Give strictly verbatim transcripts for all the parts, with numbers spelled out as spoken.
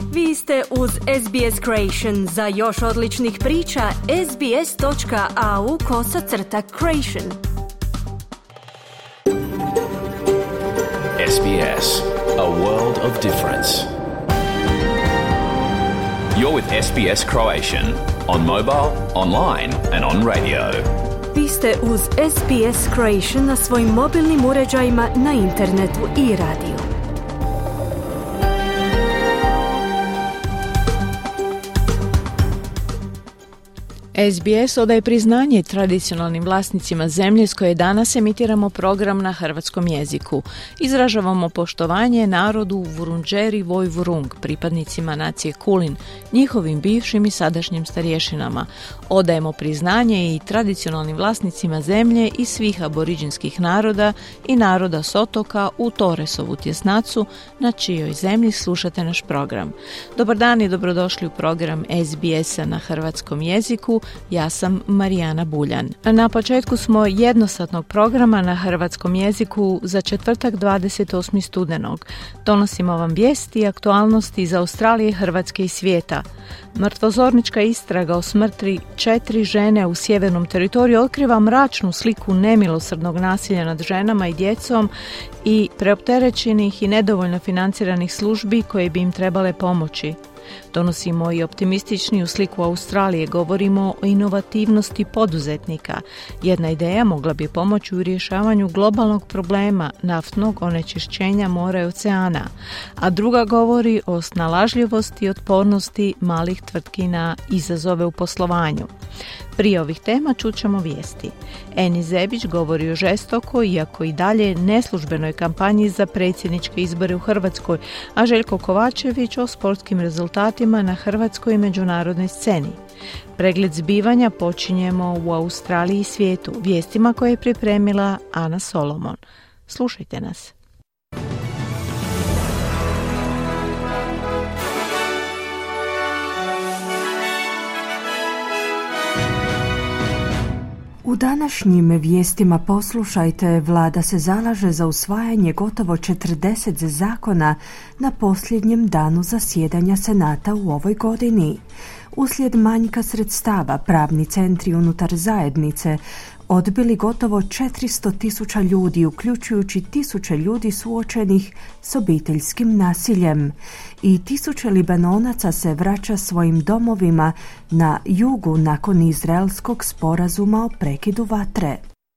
Vi ste uz S B S Creation. Za još odličnih priča, sbs.au kosacrta creation. S B S, a world of difference. You're with S B S Croatian on mobile, online and on radio. Vi ste uz S B S Creation na svojim mobilnim uređajima, na internetu i radiju. S B S odaje priznanje tradicionalnim vlasnicima zemlje s koje danas emitiramo program na hrvatskom jeziku. Izražavamo poštovanje narodu Vurundjeri Woi-wurrung, pripadnicima nacije Kulin, njihovim bivšim i sadašnjim starješinama. Odajemo priznanje i tradicionalnim vlasnicima zemlje i svih aboriđinskih naroda i naroda s otoka u Torresovu tjesnacu, na čijoj zemlji slušate naš program. Dobar dan i dobrodošli u program S B S-a na hrvatskom jeziku. Ja sam Marijana Buljan. Na početku smo jednosatnog programa na hrvatskom jeziku za četvrtak dvadeset osmog studenog. Donosimo vam vijesti i aktualnosti iz Australije, Hrvatske i svijeta. Mrtvozornička istraga o smrti četiri žene u sjevernom teritoriju otkriva mračnu sliku nemilosrdnog nasilja nad ženama i djecom i preopterećenih i nedovoljno financiranih službi koje bi im trebale pomoći. Donosimo i optimističniju sliku Australije, govorimo o inovativnosti poduzetnika. Jedna ideja mogla bi pomoći u rješavanju globalnog problema naftnog onečišćenja mora i oceana, a druga govori o snalažljivosti i otpornosti malih tvrtki na izazove u poslovanju. Prije ovih tema čućemo vijesti. Eni Zebić govori o žestoko, iako i dalje neslužbenoj kampanji za predsjedničke izbore u Hrvatskoj, a Željko Kovačević o sportskim rezultatima na hrvatskoj i međunarodnoj sceni. Pregled zbivanja počinjemo u Australiji i svijetu, vijestima koje je pripremila Ana Solomon. Slušajte nas. U današnjim vijestima poslušajte, vlada se zalaže za usvajanje gotovo četrdeset zakona na posljednjem danu zasjedanja Senata u ovoj godini. Uslijed manjka sredstava, pravni centri unutar zajednice odbili gotovo četiristo tisuća ljudi, uključujući tisuće ljudi suočenih s obiteljskim nasiljem. I tisuće Libanonaca se vraća svojim domovima na jugu nakon izraelskog sporazuma o prekidu vatre.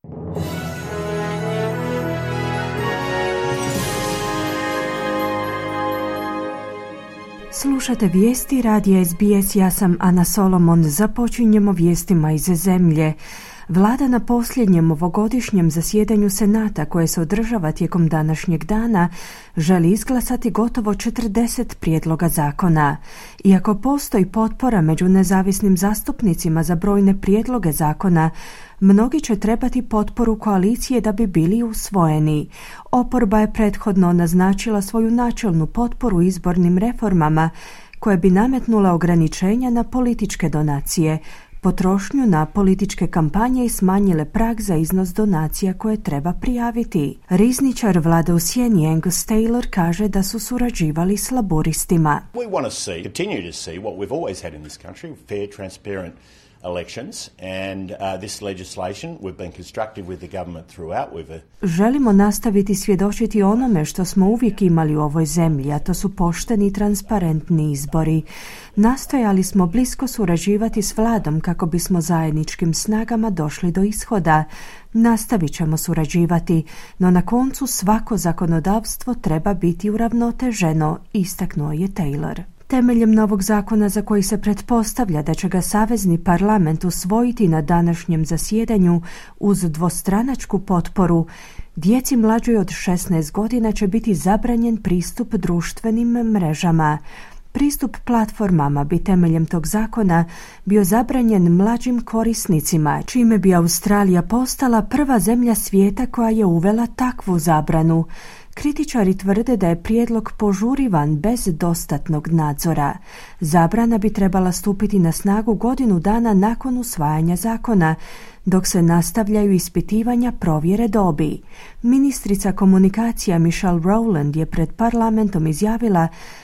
Slušate vijesti radija S B S, ja sam Ana Solomon. Započinjemo vijestima iz zemlje. Vlada na posljednjem ovogodišnjem zasjedanju Senata, koje se održava tijekom današnjeg dana, želi izglasati gotovo četrdeset prijedloga zakona. Iako postoji potpora među nezavisnim zastupnicima za brojne prijedloge zakona, mnogi će trebati potporu koalicije da bi bili usvojeni. Oporba je prethodno naznačila svoju načelnu potporu izbornim reformama koje bi nametnule ograničenja na političke donacije, potrošnju na političke kampanje i smanjile prag za iznos donacija koje treba prijaviti. Rizničar vlade u sjeni Angus Taylor kaže da su surađivali s laburistima. We want to see, continue to see what we've always had in this country, fair, transparent elections, and uh, this legislation we've been constructive with the government throughout. We've Želimo nastaviti svjedočiti onome što smo uvijek imali u ovoj zemlji, a to su pošteni i transparentni izbori. Nastojali smo blisko surađivati s vladom kako bismo zajedničkim snagama došli do ishoda. Nastavit ćemo surađivati, no na koncu svako zakonodavstvo treba biti uravnoteženo, istaknuo je Taylor. Temeljem novog zakona za koji se pretpostavlja da će ga Savezni parlament usvojiti na današnjem zasjedanju uz dvostranačku potporu, djeci mlađoj od šesnaest godina će biti zabranjen pristup društvenim mrežama. Pristup platformama bi temeljem tog zakona bio zabranjen mlađim korisnicima, čime bi Australija postala prva zemlja svijeta koja je uvela takvu zabranu. Kritičari tvrde da je prijedlog požurivan bez dostatnog nadzora. Zabrana bi trebala stupiti na snagu godinu dana nakon usvajanja zakona, dok se nastavljaju ispitivanja provjere dobi. Ministrica komunikacija Michelle Rowland je pred parlamentom izjavila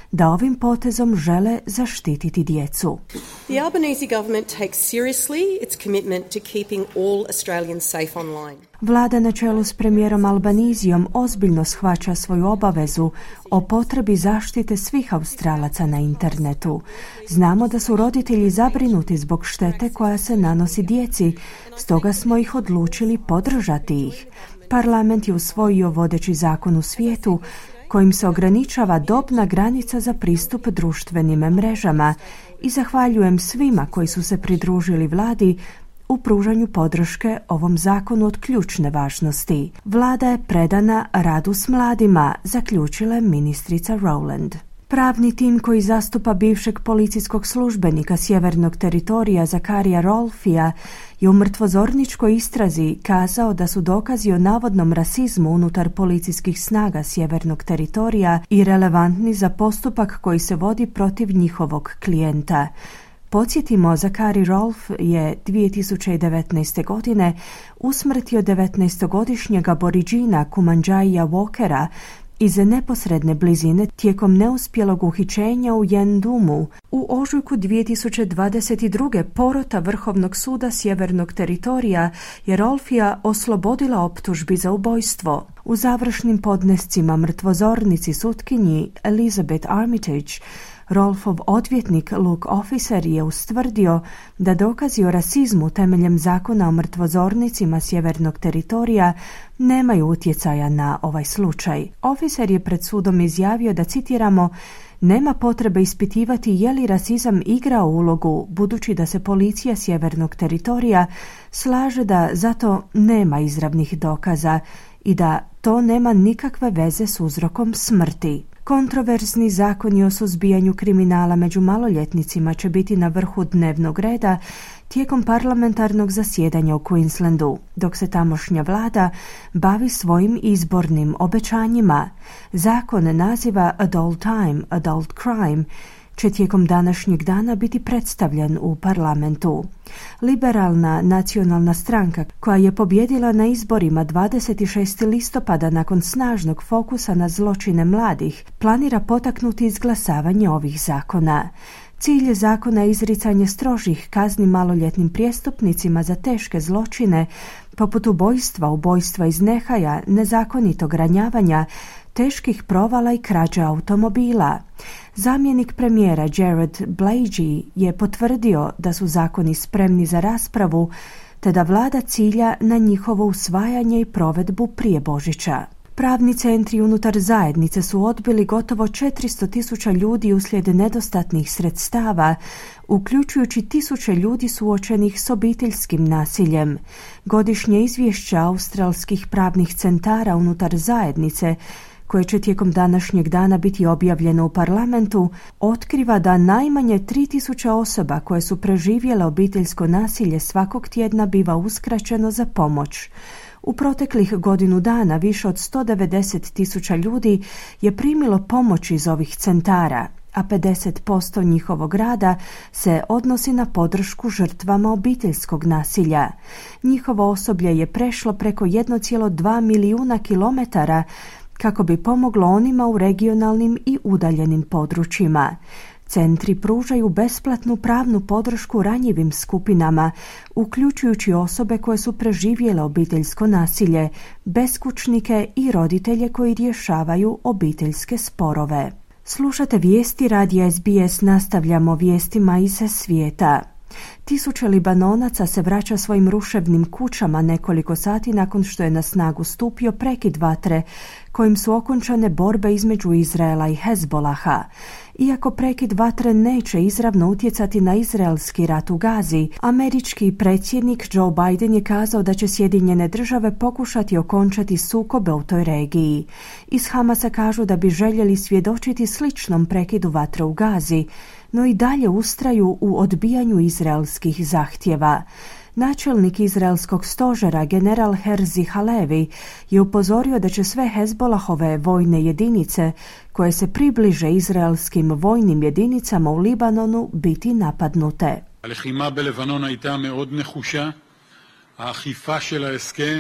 da ovim potezom žele zaštititi djecu. The Albanese government takes seriously its commitment to keeping all Australians safe online. Vlada na čelu s premijerom Albanizijom ozbiljno shvaća svoju obavezu o potrebi zaštite svih Australaca na internetu. Znamo da su roditelji zabrinuti zbog štete koja se nanosi djeci, stoga smo ih odlučili podržati ih. Parlament je usvojio vodeći zakon u svijetu kojim se ograničava dobna granica za pristup društvenim mrežama i zahvaljujem svima koji su se pridružili vladi u pružanju podrške ovom zakonu od ključne važnosti. Vlada je predana radu s mladima, zaključila je ministrica Rowland. Pravni tim koji zastupa bivšeg policijskog službenika sjevernog teritorija Zakarija Rolfija je u mrtvozorničkoj istrazi kazao da su dokazi o navodnom rasizmu unutar policijskih snaga sjevernog teritorija i relevantni za postupak koji se vodi protiv njihovog klijenta. Podsjetimo, Zakari Rolf je dvije tisuće devetnaeste. godine usmrtio devetnaestogodišnjeg aboriđina Kumanjaija Walkera iz neposredne blizine tijekom neuspjelog uhićenja u Yendumu. U ožujku dvije tisuće dvadeset druge. porota Vrhovnog suda sjevernog teritorija je Rolfija oslobodila optužbi za ubojstvo. U završnim podnescima mrtvozornici sutkinji Elizabeth Armitage Rolfov odvjetnik Luke Officer je ustvrdio da dokazi o rasizmu temeljem zakona o mrtvozornicima sjevernog teritorija nemaju utjecaja na ovaj slučaj. Officer je pred sudom izjavio da, citiramo, nema potrebe ispitivati je li rasizam igrao ulogu, budući da se policija sjevernog teritorija slaže da zato nema izravnih dokaza i da to nema nikakve veze s uzrokom smrti. Kontroverzni zakoni o suzbijanju kriminala među maloljetnicima će biti na vrhu dnevnog reda tijekom parlamentarnog zasjedanja u Queenslandu, dok se tamošnja vlada bavi svojim izbornim obećanjima. Zakon naziva Adult Time, Adult Crime će tijekom današnjeg dana biti predstavljen u parlamentu. Liberalna nacionalna stranka, koja je pobjedila na izborima dvadeset šestog listopada nakon snažnog fokusa na zločine mladih, planira potaknuti izglasavanje ovih zakona. Cilj je zakona izricanje strožih kazni maloljetnim prijestupnicima za teške zločine, poput ubojstva, ubojstva iz nehaja, nezakonitog ranjavanja, teških provala i krađa automobila. Zamjenik premijera Jared Blagey je potvrdio da su zakoni spremni za raspravu, te da vlada cilja na njihovo usvajanje i provedbu prije Božića. Pravni centri unutar zajednice su odbili gotovo četiristo tisuća ljudi uslijed nedostatnih sredstava, uključujući tisuće ljudi suočenih s obiteljskim nasiljem. Godišnje izvješće australskih pravnih centara unutar zajednice, koje će tijekom današnjeg dana biti objavljeno u parlamentu, otkriva da najmanje tri tisuće osoba koje su preživjele obiteljsko nasilje svakog tjedna biva uskraćeno za pomoć. U proteklih godinu dana više od sto devedeset tisuća ljudi je primilo pomoć iz ovih centara, a pedeset posto njihovog rada se odnosi na podršku žrtvama obiteljskog nasilja. Njihovo osoblje je prešlo preko jedan zarez dva milijuna kilometara kako bi pomoglo onima u regionalnim i udaljenim područjima. Centri pružaju besplatnu pravnu podršku ranjivim skupinama, uključujući osobe koje su preživjele obiteljsko nasilje, beskućnike i roditelje koji rješavaju obiteljske sporove. Slušate vijesti radija S B S, nastavljamo vijestima iz svijeta. Tisuće Libanonaca se vraća svojim ruševnim kućama nekoliko sati nakon što je na snagu stupio prekid vatre kojim su okončane borbe između Izraela i Hezbolaha. Iako prekid vatre neće izravno utjecati na izraelski rat u Gazi, američki predsjednik Joe Biden je kazao da će Sjedinjene države pokušati okončati sukobe u toj regiji. Iz Hamasa kažu da bi željeli svjedočiti sličnom prekidu vatre u Gazi, no i dalje ustraju u odbijanju izraelskih zahtjeva. Načelnik izraelskog stožera, general Herzi Halevi, je upozorio da će sve Hezbolahove vojne jedinice koje se približe izraelskim vojnim jedinicama u Libanonu biti napadnute. הלחימה בלבנון הייתה מאוד נחושה. האכיפה של ההסכם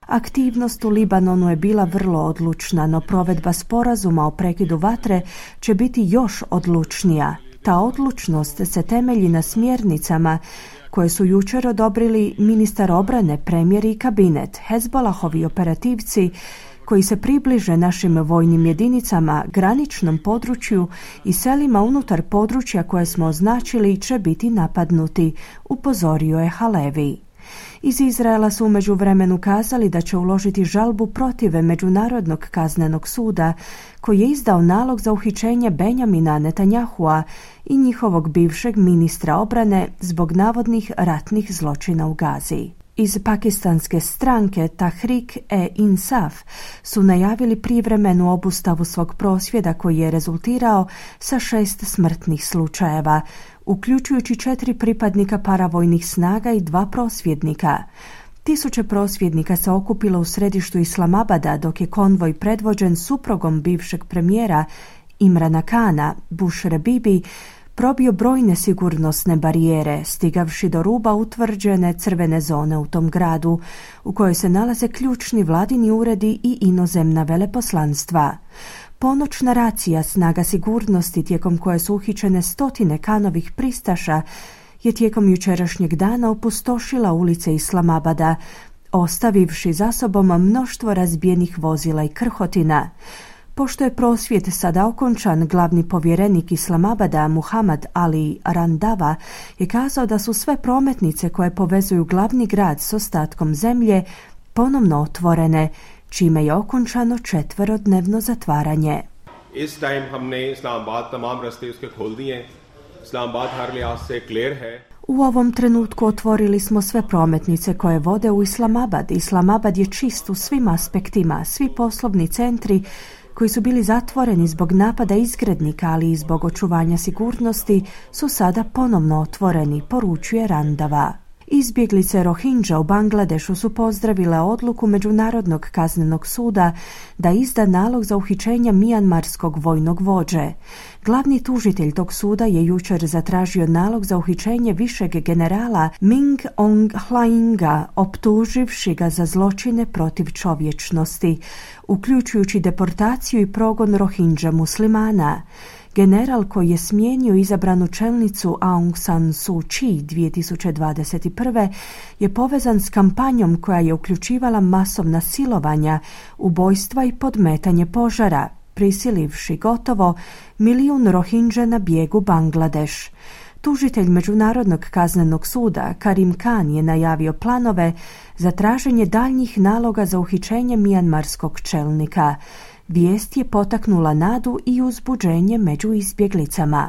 Aktivnost u Libanonu je bila vrlo odlučna, no provedba sporazuma o prekidu vatre će biti još odlučnija. Ta odlučnost se temelji na smjernicama koje su jučer odobrili ministar obrane, premijer i kabinet. Hezbolahovi operativci koji se približe našim vojnim jedinicama, graničnom području i selima unutar područja koje smo označili će biti napadnuti, upozorio je Halevi. Iz Izraela su u međuvremenu kazali da će uložiti žalbu protiv Međunarodnog kaznenog suda koji je izdao nalog za uhićenje Benjamina Netanjahua i njihovog bivšeg ministra obrane zbog navodnih ratnih zločina u Gazi. Iz pakistanske stranke Tahrik-e-Insaf su najavili privremenu obustavu svog prosvjeda koji je rezultirao sa šest smrtnih slučajeva, uključujući četiri pripadnika paravojnih snaga i dva prosvjednika. Tisuće prosvjednika se okupilo u središtu Islamabada dok je konvoj predvođen suprugom bivšeg premijera Imrana Kana, Bushre Bibi, probio brojne sigurnosne barijere, stigavši do ruba utvrđene crvene zone u tom gradu, u kojoj se nalaze ključni vladini uredi i inozemna veleposlanstva. Ponoćna racija snaga sigurnosti tijekom koje su uhićene stotine Kanovih pristaša je tijekom jučerašnjeg dana opustošila ulice Islamabada, ostavivši za sobom mnoštvo razbijenih vozila i krhotina. Pošto je prosvjed sada okončan, glavni povjerenik Islamabada Muhammad Ali Randava je kazao da su sve prometnice koje povezuju glavni grad s ostatkom zemlje ponovno otvorene, čime je okončano četverodnevno zatvaranje. Is time हमने इस्लामाबाद तमाम रास्ते उसके खोल दिए हैं. इस्लामाबाद हर लिहाज से क्लियर है. U ovom trenutku otvorili smo sve prometnice koje vode u Islamabad. Islamabad je čist u svim aspektima. Svi poslovni centri koji su bili zatvoreni zbog napada izgrednika, ali i zbog očuvanja sigurnosti, su sada ponovno otvoreni, poručuje Randava. Izbjeglice Rohingya u Bangladešu su pozdravile odluku Međunarodnog kaznenog suda da izda nalog za uhićenje mijanmarskog vojnog vođe. Glavni tužitelj tog suda je jučer zatražio nalog za uhićenje višeg generala Min Aung Hlainga, optuživši ga za zločine protiv čovječnosti, uključujući deportaciju i progon Rohingya muslimana. General koji je smijenio izabranu čelnicu Aung San Suu Kyi dvije tisuće dvadeset prve je povezan s kampanjom koja je uključivala masovna silovanja, ubojstva i podmetanje požara, prisilivši gotovo milijun Rohingya na bijegu Bangladeš. Tužitelj Međunarodnog kaznenog suda Karim Khan je najavio planove za traženje daljnjih naloga za uhićenje mijanmarskog čelnika. Vijest je potaknula nadu i uzbuđenje među izbjeglicama.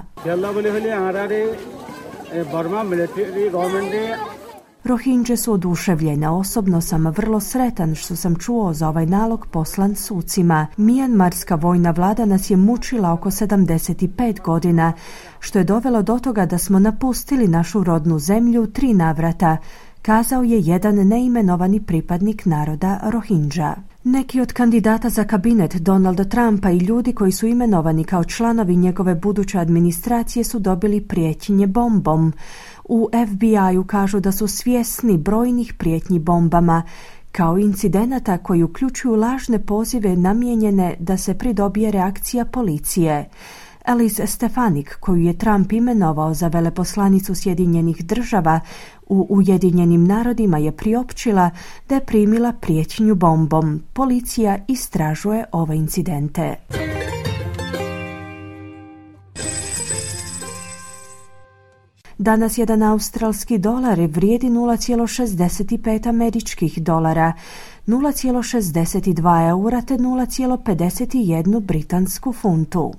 Rohingje su oduševljene. Osobno sam vrlo sretan što sam čuo za ovaj nalog poslan sucima. Mijanmarska vojna vlada nas je mučila oko sedamdeset pet godina, što je dovelo do toga da smo napustili našu rodnu zemlju tri navrata, kazao je jedan neimenovani pripadnik naroda Rohingya. Neki od kandidata za kabinet Donalda Trumpa i ljudi koji su imenovani kao članovi njegove buduće administracije su dobili prijetnje bombom. U F B I-u kažu da su svjesni brojnih prijetnji bombama, kao incidenata koji uključuju lažne pozive namijenjene da se pridobije reakcija policije. Elise Stefanik, koju je Trump imenovao za veleposlanicu Sjedinjenih država u Ujedinjenim narodima, je priopćila da je primila prijetnju bombom. Policija istražuje ove incidente. Danas jedan australski dolar vrijedi nula zarez šezdeset pet američkih dolara, nula zarez šezdeset dva eura te nula zarez pedeset jedan britansku funtu.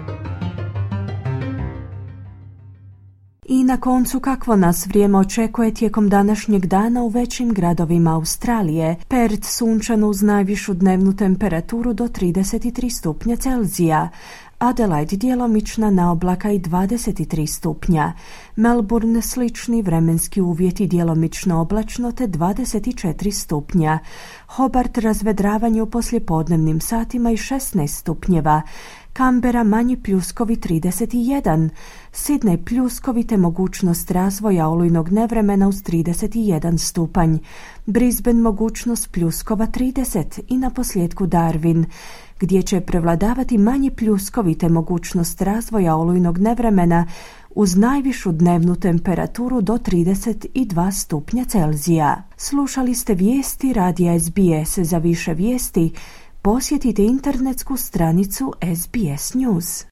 I na koncu, kakvo nas vrijeme očekuje tijekom današnjeg dana u većim gradovima Australije. Perth sunčan uz najvišu dnevnu temperaturu do trideset tri stupnja Celzija. Adelaide djelomična na oblaka i dvadeset tri stupnja. Melbourne slični vremenski uvjeti, djelomično oblačno te dvadeset četiri stupnja. Hobart razvedravanje u poslijepodnevnim satima i šesnaest stupnjeva. Canberra manji pljuskovi trideset jedan, Sydney pljuskovi te mogućnost razvoja olujnog nevremena uz trideset jedan stupanj, Brisbane mogućnost pljuskova trideset i na posljedku Darwin, gdje će prevladavati manji pljuskovi te mogućnost razvoja olujnog nevremena uz najvišu dnevnu temperaturu do trideset dva stupnja Celzija. Slušali ste vijesti radija S B S. Za više vijesti posjetite internetsku stranicu S B S News.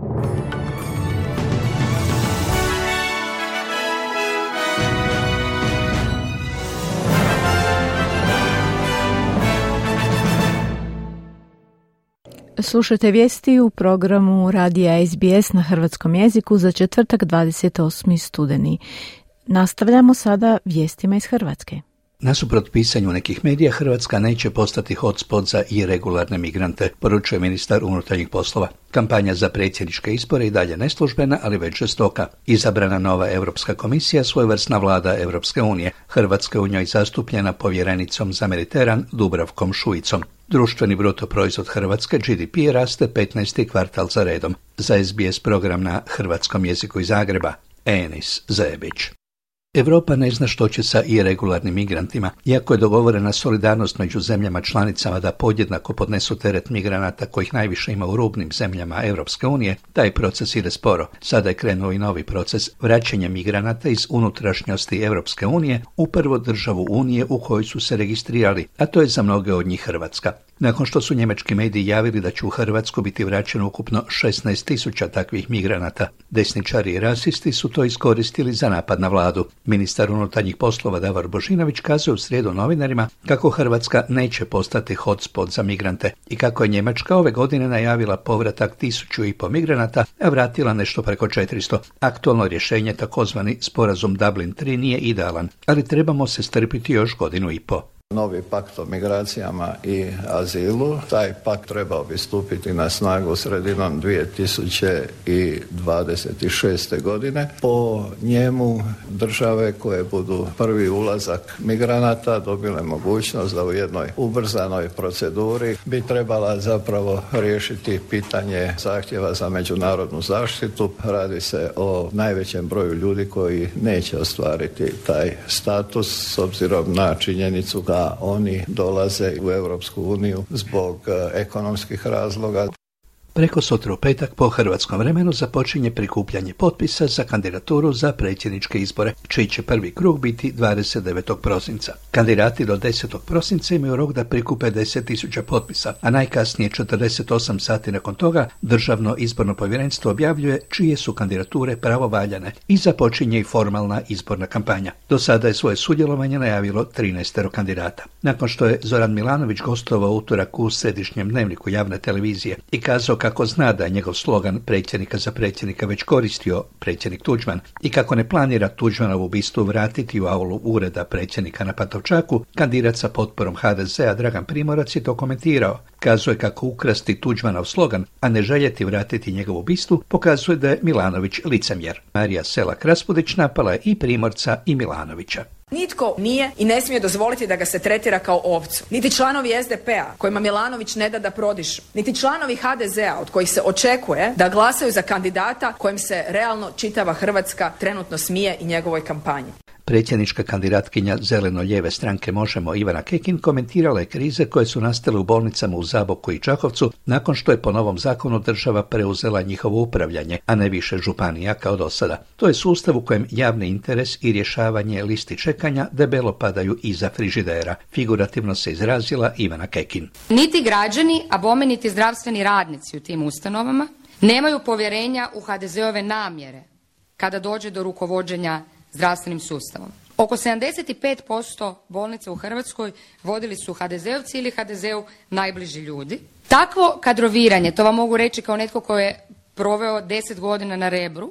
Slušajte vijesti u programu radija S B S na hrvatskom jeziku za četvrtak dvadeset osmi studeni. Nastavljamo sada vijestima iz Hrvatske. Nasuprot pisanju nekih medija, Hrvatska neće postati hotspot za iregularne migrante, poručuje ministar unutarnjih poslova. Kampanja za predsjedničke izbore i dalje neslužbena, ali već žestoka. Izabrana nova Europska komisija, svojevrsna vlada Europske unije. Hrvatska je u njoj zastupljena povjerenicom za Mediteran Dubravkom Šuicom. Društveni bruto proizvod Hrvatske, G D P, raste petnaesti kvartal za redom. Za S B S program na hrvatskom jeziku iz Zagreba, Enis Zebić. Europa ne zna što će sa iregularnim migrantima. Iako je dogovorena solidarnost među zemljama članicama da podjednako podnesu teret migranata kojih najviše ima u rubnim zemljama Europske unije, taj proces ide sporo. Sada je krenuo i novi proces vraćanja migranata iz unutrašnjosti Europske unije u prvu državu Unije u kojoj su se registrirali, a to je za mnoge od njih Hrvatska. Nakon što su njemački mediji javili da će u Hrvatsku biti vraćeno ukupno šesnaest tisuća takvih migranata, desničari i rasisti su to iskoristili za napad na vladu. Ministar unutarnjih poslova Davor Božinović kazuje u srijedu novinarima kako Hrvatska neće postati hotspot za migrante i kako je Njemačka ove godine najavila povratak tisuću i po migranata, a vratila nešto preko četiristo. Aktualno rješenje, takozvani sporazum Dublin tri, nije idealan, ali trebamo se strpiti još godinu i po. Novi pakt o migracijama i azilu, taj pakt trebao bi stupiti na snagu sredinom dvije tisuće dvadeset šeste. godine. Po njemu države koje budu prvi ulazak migranata dobile mogućnost da u jednoj ubrzanoj proceduri bi trebala zapravo riješiti pitanje zahtjeva za međunarodnu zaštitu. Radi se o najvećem broju ljudi koji neće ostvariti taj status s obzirom na činjenicu da da oni dolaze u Europsku uniju zbog ekonomskih razloga. Preko sutra u petak po hrvatskom vremenu započinje prikupljanje potpisa za kandidaturu za predsjedničke izbore, čiji će prvi krug biti dvadeset devetog prosinca. Kandidati do desetog prosinca imaju rok da prikupe deset tisuća potpisa, a najkasnije četrdeset osam sati nakon toga Državno izborno povjerenstvo objavljuje čije su kandidature pravovaljane i započinje i formalna izborna kampanja. Do sada je svoje sudjelovanje najavilo trinaest kandidata. Nakon što je Zoran Milanović gostovao utorak u središnjem dnevniku javne televizije i kazao kako zna da je njegov slogan predsjednika za predsjednika već koristio predsjednik Tuđman i kako ne planira Tuđmanovu bistu vratiti u aulu ureda predsjednika na Pantovčaku, kandidat sa potporom H D Z-a Dragan Primorac je to komentirao. Kazuje kako ukrasti Tuđmanov slogan, a ne željeti vratiti njegovu bistu, pokazuje da je Milanović licemjer. Marija Selak-Raspudić napala je i Primorca i Milanovića. Nitko nije i ne smije dozvoliti da ga se tretira kao ovcu. Niti članovi S D P-a, kojima Milanović ne da da prodišu. Niti članovi H D Z-a, od kojih se očekuje da glasaju za kandidata kojim se realno čitava Hrvatska trenutno smije i njegovoj kampanji. Predsjednička kandidatkinja zeleno-lijeve stranke Možemo Ivana Kekin komentirala je krize koje su nastale u bolnicama u Zaboku i Čakovcu nakon što je po novom zakonu država preuzela njihovo upravljanje, a ne više županija kao do sada. To je sustav u kojem javni interes i rješavanje listi čekanja debelo padaju iza frižidera. Figurativno se izrazila Ivana Kekin. Niti građani, a bome niti zdravstveni radnici u tim ustanovama nemaju povjerenja u H D Z-ove namjere kada dođe do rukovođenja zdravstvenim sustavom. Oko sedamdeset pet posto bolnica u Hrvatskoj vodili su H D Z-ovci ili H D Z-u najbliži ljudi. Takvo kadroviranje, to vam mogu reći kao netko ko je proveo deset godina na Rebru,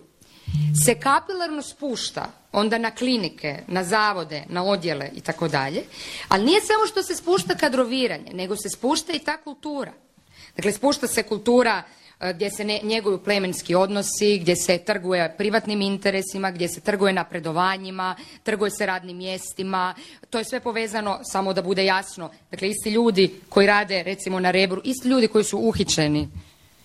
se kapilarno spušta onda na klinike, na zavode, na odjele i tako dalje, ali nije samo što se spušta kadroviranje, nego se spušta i ta kultura. Dakle, spušta se kultura gdje se ne, njeguju plemenski odnosi, gdje se trguje privatnim interesima, gdje se trguje napredovanjima, trguje se radnim mjestima. To je sve povezano, samo da bude jasno. Dakle, isti ljudi koji rade recimo na Rebru, isti ljudi koji su uhićeni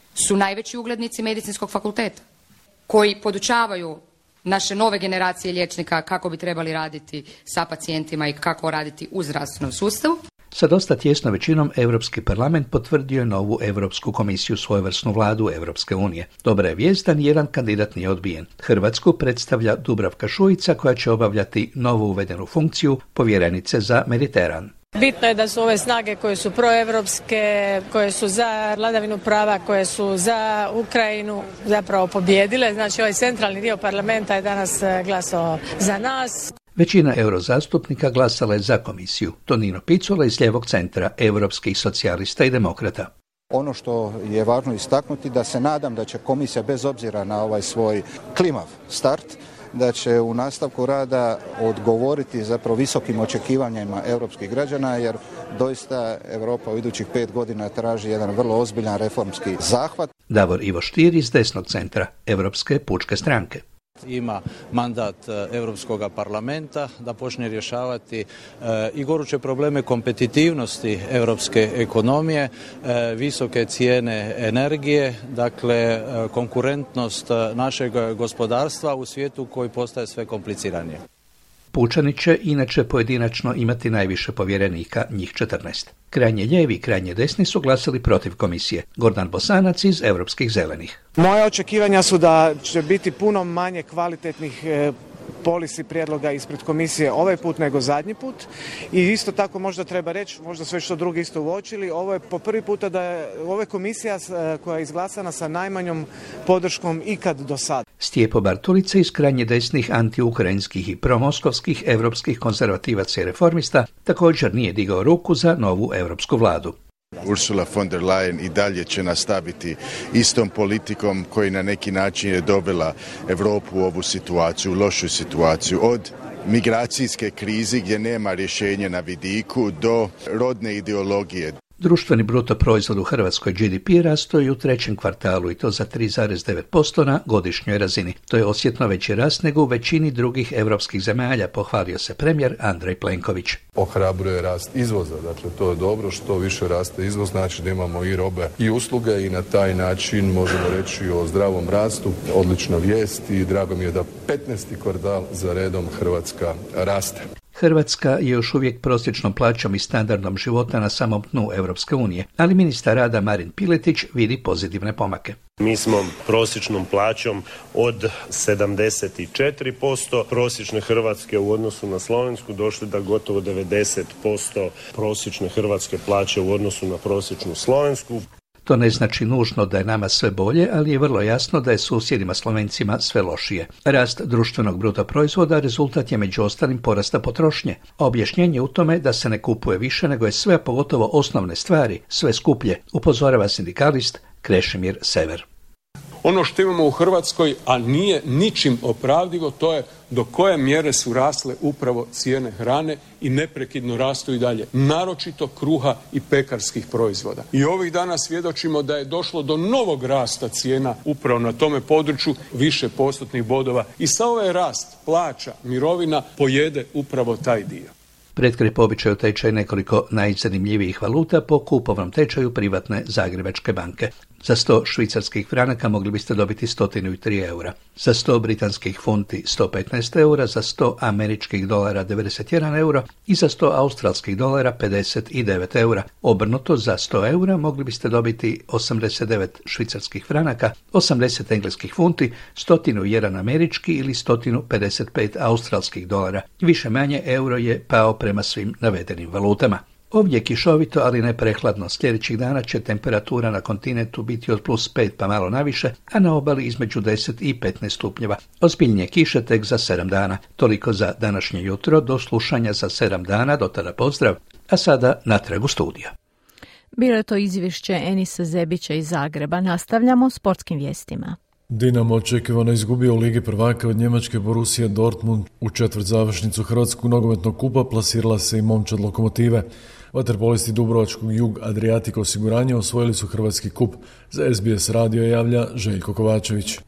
su najveći uglednici medicinskog fakulteta koji podučavaju naše nove generacije liječnika kako bi trebali raditi sa pacijentima i kako raditi u zdravstvenom sustavu. Sa dosta tjesnom većinom Europski parlament potvrdio je novu Europsku komisiju, svojevrsnu vladu Europske unije. Dobra je vijest da nijedan kandidat nije odbijen. Hrvatsku predstavlja Dubravka Šuica koja će obavljati novu uvedenu funkciju povjerenice za Mediteran. Bitno je da su ove snage koje su proevropske, koje su za vladavinu prava, koje su za Ukrajinu zapravo pobijedile. Znači ovaj centralni dio parlamenta je danas glasao za nas. Većina eurozastupnika glasala je za komisiju. Tonino Picula iz lijevog centra, europskih socijalista i demokrata. Ono što je važno istaknuti da se nadam da će komisija bez obzira na ovaj svoj klimav start da će u nastavku rada odgovoriti zapravo visokim očekivanjima europskih građana, jer doista Europa u idućih pet godina traži jedan vrlo ozbiljan reformski zahvat. Davor Ivo Stier iz desnog centra, Europske pučke stranke. Ima mandat Europskog parlamenta da počne rješavati e, i goruće probleme kompetitivnosti europske ekonomije, e, visoke cijene energije, dakle e, konkurentnost našeg gospodarstva u svijetu koji postaje sve kompliciranije. Pučani će inače pojedinačno imati najviše povjerenika, njih četrnaest. Krajnje lijevi i krajnje desni su glasali protiv komisije. Gordan Bosanac iz Europskih zelenih. Moja očekivanja su da će biti puno manje kvalitetnih e, polisi prijedloga ispred komisije ovaj put nego zadnji put. I isto tako možda treba reći, možda sve što drugi isto uočili, ovo je po prvi puta da je ova komisija koja je izglasana sa najmanjom podrškom ikad do sada. Stijepo Bartulica iz krajnje desnih antiukrajinskih i promoskovskih europskih konzervativaca i reformista također nije digao ruku za novu europsku vladu. Ursula von der Leyen i dalje će nastaviti istom politikom koji na neki način je dovela Europu u ovu situaciju, lošu situaciju, od migracijske krize gdje nema rješenja na vidiku do rodne ideologije. Društveni bruto proizvod u Hrvatskoj G D P rastao je u trećem kvartalu i to za tri zarez devet posto na godišnjoj razini. To je osjetno veći rast nego u većini drugih europskih zemalja, pohvalio se premijer Andrej Plenković. Ohrabruje rast izvoza, dakle to je dobro, što više raste izvoz, znači da imamo i robe i usluge i na taj način možemo reći o zdravom rastu. Odlična vijest i drago mi je da petnaesti kvartal za redom Hrvatska raste. Hrvatska je još uvijek prosječnom plaćom i standardom života na samom dnu Europske unije, ali ministar rada Marin Piletić vidi pozitivne pomake. Mi smo prosječnom plaćom od sedamdeset četiri posto prosječne Hrvatske u odnosu na Slovensku došli da gotovo devedeset posto prosječne hrvatske plaće u odnosu na prosječnu Slovensku. To ne znači nužno da je nama sve bolje, ali je vrlo jasno da je susjedima Slovencima sve lošije. Rast društvenog bruto proizvoda rezultat je među ostalim porasta potrošnje. Objašnjenje u tome da se ne kupuje više nego je sve, pogotovo osnovne stvari, sve skuplje, upozorava sindikalist Krešimir Sever. Ono što imamo u Hrvatskoj, a nije ničim opravdivo, to je do koje mjere su rasle upravo cijene hrane i neprekidno rastu i dalje, naročito kruha i pekarskih proizvoda. I ovih dana svjedočimo da je došlo do novog rasta cijena upravo na tome području, više postotnih bodova, i sa ovaj rast plaća, mirovina pojede upravo taj dio. Pred po običaju tečaj nekoliko najzanimljivijih valuta po kupovnom tečaju privatne Zagrebačke banke. Za sto švicarskih franaka mogli biste dobiti sto tri eura. Za sto britanskih funti sto petnaest eura, za sto američkih dolara devedeset jedan euro i za sto australskih dolara pedeset devet eura. Obrnuto, za sto eura mogli biste dobiti osamdeset devet švicarskih franaka, osamdeset engleskih funti, sto jedan američki ili sto pedeset pet australskih dolara. Više manje euro je pao prema svim navedenim valutama. Ovdje je kišovito, ali ne prehladno. Sljedećih dana će temperatura na kontinentu biti od plus pet pa malo naviše, a na obali između deset i petnaest stupnjeva. Ozbiljnije kiše tek za sedam dana. Toliko za današnje jutro, do slušanja za sedam dana, do tada pozdrav, a sada natrag u studija. Bilo je to izvješće Enisa Zebića iz Zagreba. Nastavljamo sportskim vijestima. Dinamo očekivano izgubio u Ligi prvaka od njemačke Borussia Dortmund. U četvrt završnicu Hrvatskog nogometnog kupa plasirala se i momčad Lokomotive. Vaterpolisti dubrovačkog Jug Adriatic osiguranja osvojili su hrvatski kup. Za S B S radio javlja Željko Kovačević.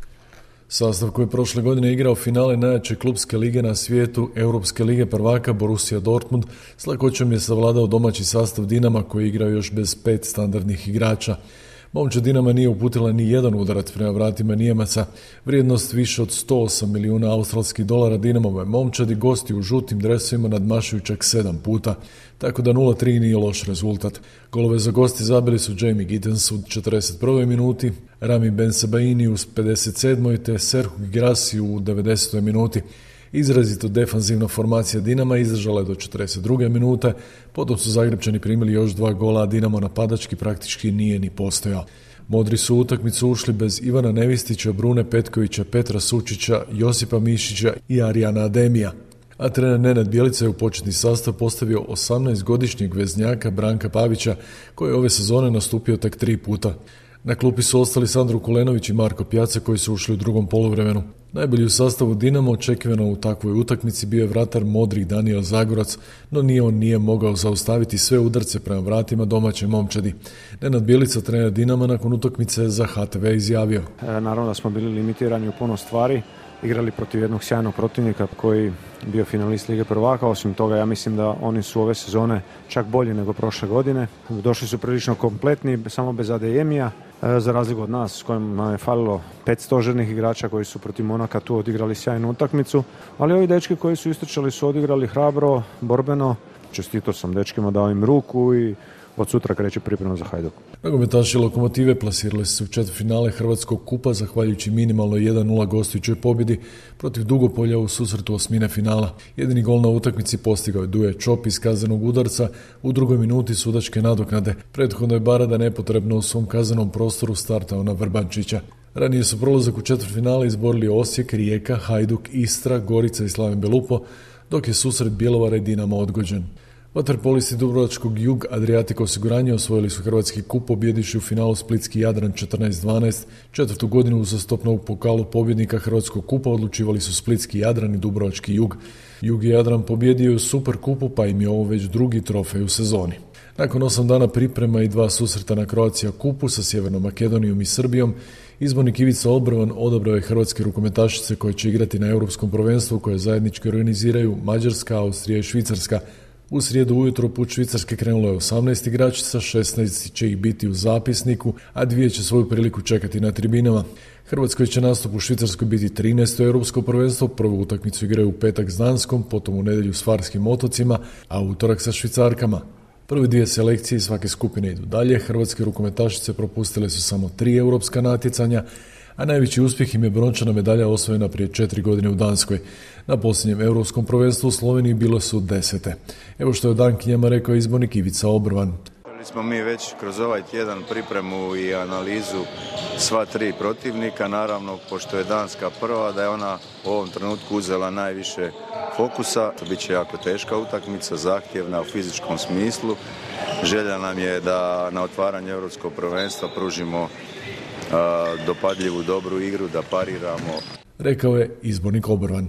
Sastav koji je prošle godine igrao finale najjače klubske lige na svijetu, Europske lige prvaka Borussia Dortmund, s lakoćom je savladao domaći sastav Dinama koji je igrao još bez pet standardnih igrača. Momčad Dinama nije uputila ni jedan udarac prema vratima Nijemaca. Vrijednost više od sto osam milijuna australskih dolara Dinamove momčadi gosti u žutim dresovima nadmašuju čak sedam puta, tako da nula tri nije loš rezultat. Golove za gosti zabili su Jamie Gittens u četrdeset prvoj minuti, Rami Bensebaini u pedeset sedmoj te Serhu Girassi u devedesetoj minuti. Izrazito defanzivna formacija Dinama izdržala je do četrdeset druge minute, potom su Zagrebčani primili još dva gola, a Dinamo napadački praktički nije ni postojao. Modri su u utakmicu ušli bez Ivana Nevistića, Brune Petkovića, Petra Sučića, Josipa Mišića i Arijana Ademija. A trener Nenad Bjelica je u početni sastav postavio osamnaestogodišnjeg veznjaka Branka Pavića, koji je ove sezone nastupio tek tri puta. Na klupi su ostali Sandro Kulenović i Marko Pjaca koji su ušli u drugom poluvremenu. Najbolji u sastavu Dinamo očekivano u takvoj utakmici bio je vratar modri Daniel Zagorac, no nije on nije mogao zaustaviti sve udarce prema vratima domaće momčadi. Nenad Bjelica, trener Dinama, nakon utakmice za H T V izjavio: E, naravno da smo bili limitirani u puno stvari, igrali protiv jednog sjajnog protivnika koji bio finalist Lige prvaka. Osim toga, ja mislim da oni su ove sezone čak bolji nego prošle godine. Došli su prilično kompletni, samo bez Adeyemija, za razliku od nas s kojim nam je falilo pet stožernih igrača koji su protiv Monaka tu odigrali sjajnu utakmicu. Ali ovi dečki koji su istrčali su odigrali hrabro, borbeno. Čestito sam dečkima, dao im ruku i od sutra kreće priprema za Hajduk. Nogometaši Lokomotive plasirali se u četvrtfinale Hrvatskog kupa zahvaljujući minimalno jedan nula gostujućoj pobjedi protiv Dugopolja u susretu osmine finala. Jedini gol na utakmici postigao je Duje Čop iz kaznenog udarca u drugoj minuti sudačke nadoknade. Prethodno je Barada nepotrebno u svom kaznenom prostoru startao na Vrbančića. Ranije su prolazak u četvrtfinale izborili Osijek, Rijeka, Hajduk, Istra, Gorica i Slaven Belupo, dok je susret Bjelovara i Dinama odgođen. Vaterpolisti dubrovačkog Jug Adriatic osiguranja osvojili su hrvatski kup pobjedivši u finalu Splitski Jadran četrnaest dvanaest. Četvrtu godinu uzastopno u pokalu pobjednika hrvatskog kupa odlučivali su Splitski Jadran i dubrovački Jug. Jug i Jadran pobjedio u Super kupu, pa im je ovo već drugi trofej u sezoni. Nakon osam dana priprema i dva susreta na Croatia kupu sa Sjevernom Makedonijom i Srbijom, izbornik Ivica Obrovan odabrao je hrvatske rukometašice koje će igrati na Europskom prvenstvu koje zajednički organiziraju Mađarska, Austrija i Švicarska. U srijedu ujutro put Švicarske krenulo je osamnaest igračica, šesnaest će ih biti u zapisniku, a dvije će svoju priliku čekati na tribinama. Hrvatskoj će nastup u Švicarskoj biti trinaesto europsko prvenstvo, prvu utakmicu igraju u petak s Danskom, potom u nedjelju s Farskim otocima, a utorak sa Švicarkama. Prve dvije selekcije iz svake skupine idu dalje, hrvatske rukometašice propustile su samo tri europska natjecanja, a najveći uspjeh im je brončana medalja osvojena prije četiri godine u Danskoj. Na posljednjem europskom prvenstvu u Sloveniji bilo su desete. Evo što je o dankinjama rekao izbornik Ivica Obrvan. Smo mi već kroz ovaj tjedan pripremu i analizu sva tri protivnika, naravno pošto je Danska prva, da je ona u ovom trenutku uzela najviše fokusa. To bit će jako teška utakmica, zahtjevna u fizičkom smislu. Želja nam je da na otvaranju europskog prvenstva pružimo uh, dopadljivu dobru igru, da pariramo. Rekao je izbornik Obrvan.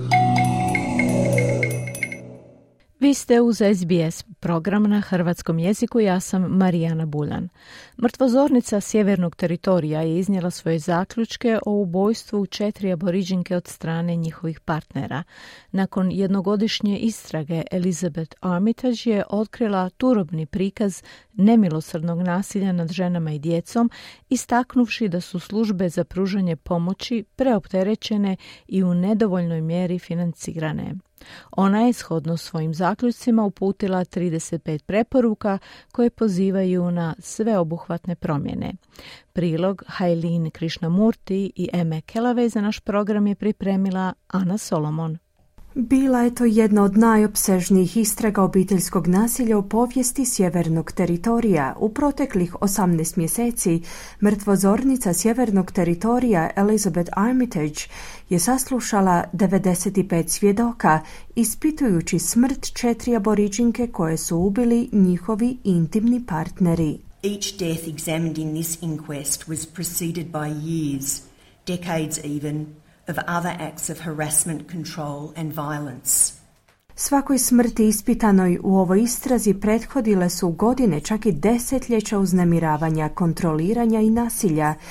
Vi ste uz S B S program na hrvatskom jeziku, ja sam Marijana Buljan. Mrtvozornica sjevernog teritorija je iznijela svoje zaključke o ubojstvu četiri aboriđinke od strane njihovih partnera. Nakon jednogodišnje istrage Elizabeth Armitage je otkrila turobni prikaz nemilosrdnog nasilja nad ženama i djecom, istaknuvši da su službe za pružanje pomoći preopterećene i u nedovoljnoj mjeri financirane. Ona je shodno svojim zaključcima uputila trideset pet preporuka koje pozivaju na sveobuhvatne promjene. Prilog Hailin Krishnamurti i Eme Kelave za naš program je pripremila Ana Solomon. Bila je to jedna od najopsežnijih istraga obiteljskog nasilja u povijesti sjevernog teritorija. U proteklih osamnaest mjeseci mrtvozornica sjevernog teritorija Elizabeth Armitage je saslušala devedeset pet svjedoka, ispitujući smrt četiri aboriđinke koje su ubili njihovi intimni partneri. Each death examined in this inquest was preceded by years, decades even, of other acts of harassment, control and violence. Svakoj smrti ispitanoj u ovoj istrazi prethodile su godine, čak i desetljeća uznemiravanja, kontroliranja i nasilja.